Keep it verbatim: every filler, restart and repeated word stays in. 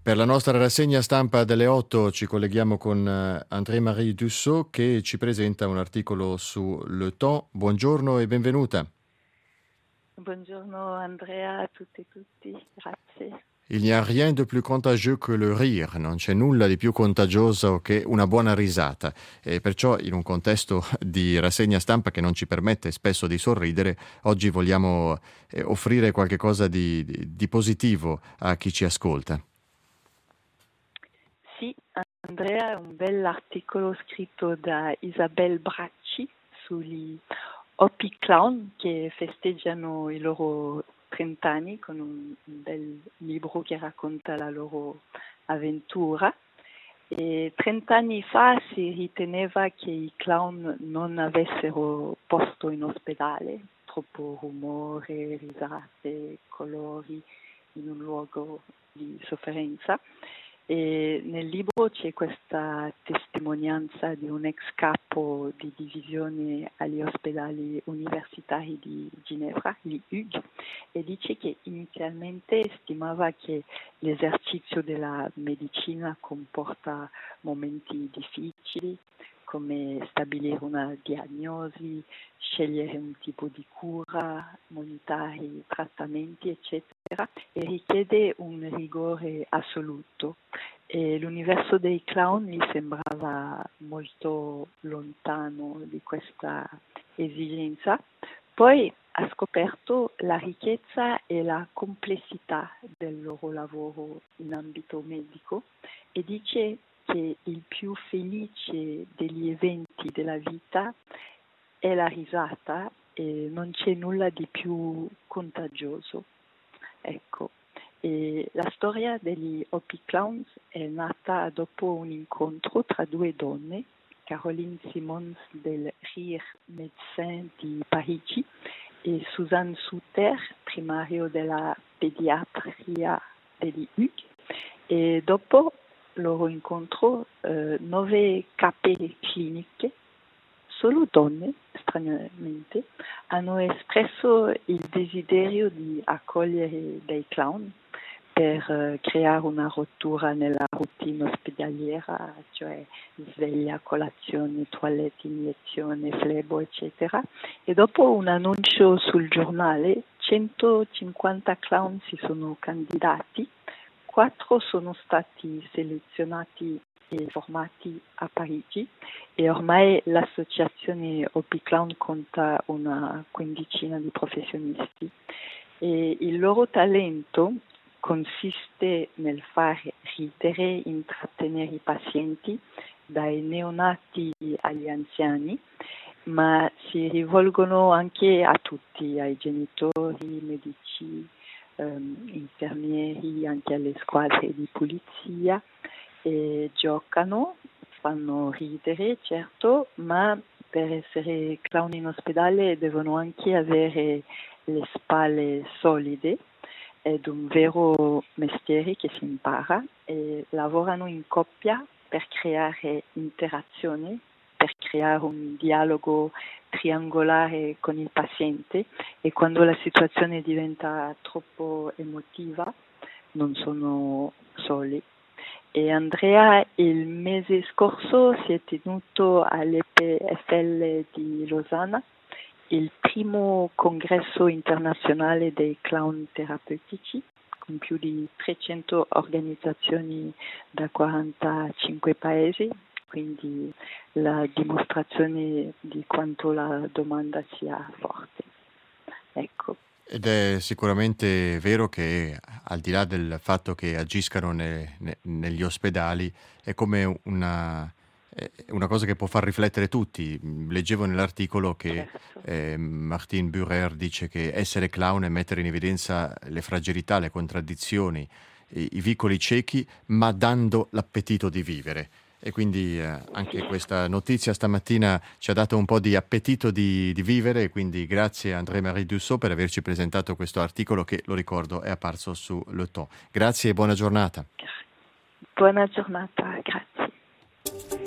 Per la nostra rassegna stampa delle otto ci colleghiamo con eh, André-Marie Dussault che ci presenta un articolo su Le Temps. Buongiorno e benvenuta. Buongiorno Andrea, a tutti e tutti, grazie. Il n'y a rien de plus contagieux que le rire, non c'è nulla di più contagioso che una buona risata e perciò in un contesto di rassegna stampa che non ci permette spesso di sorridere, oggi vogliamo eh, offrire qualche cosa di, di, di positivo a chi ci ascolta. Sì, Andrea, è un bell'articolo scritto da Isabelle Bracci sugli Hopi Clown che festeggiano i loro trent'anni con un, un bel libro che racconta la loro avventura. E trent'anni fa si riteneva che i clown non avessero posto in ospedale, troppo rumore, risate, colori in un luogo di sofferenza. E nel libro c'è questa testimonianza di un ex capo di divisione agli ospedali universitari di Ginevra, l'I U G, e dice che inizialmente stimava che l'esercizio della medicina comporta momenti difficili, come stabilire una diagnosi, scegliere un tipo di cura, monitorare i trattamenti, eccetera, e richiede un rigore assoluto. E l'universo dei clown gli sembrava molto lontano di questa esigenza. Poi ha scoperto la ricchezza e la complessità del loro lavoro in ambito medico e dice che il più felice degli eventi della vita è la risata e non c'è nulla di più contagioso. Ecco, e la storia degli Hopi Clowns è nata dopo un incontro tra due donne, Caroline Simons del Rire Médecin di Parigi e Suzanne Suter, primario della pediatria degli U G, e dopo il loro incontro eh, nove cape cliniche, solo donne, stranamente, hanno espresso il desiderio di accogliere dei clown per eh, creare una rottura nella routine ospedaliera, cioè sveglia, colazione, toilette, iniezione, flebo, eccetera. E dopo un annuncio sul giornale, centocinquanta clown si sono candidati, quattro sono stati selezionati e formati a Parigi e ormai l'associazione Hopi Clown conta una quindicina di professionisti e il loro talento consiste nel fare ridere, intrattenere i pazienti dai neonati agli anziani, ma si rivolgono anche a tutti, ai genitori, medici, ehm, infermieri, anche alle squadre di polizia. E giocano, fanno ridere, certo, ma per essere clown in ospedale devono anche avere le spalle solide. Ed un vero mestiere che si impara e lavorano in coppia per creare interazione, per creare un dialogo triangolare con il paziente e quando la situazione diventa troppo emotiva non sono soli. E Andrea, il mese scorso si è tenuto all'E P F L di Losanna il primo congresso internazionale dei clown terapeutici con più di trecento organizzazioni da quarantacinque paesi, quindi la dimostrazione di quanto la domanda sia forte. Ecco. Ed è sicuramente vero che al di là del fatto che agiscano ne, ne, negli ospedali è come una, è una cosa che può far riflettere tutti. Leggevo nell'articolo che Certo. eh, Martine Burer dice che essere clown è mettere in evidenza le fragilità, le contraddizioni, i, i vicoli ciechi, ma dando l'appetito di vivere. E quindi eh, anche questa notizia stamattina ci ha dato un po' di appetito di, di vivere, e quindi grazie a André-Marie Dussault per averci presentato questo articolo che, lo ricordo, è apparso su Le Temps. Grazie e buona giornata. Buona giornata, grazie.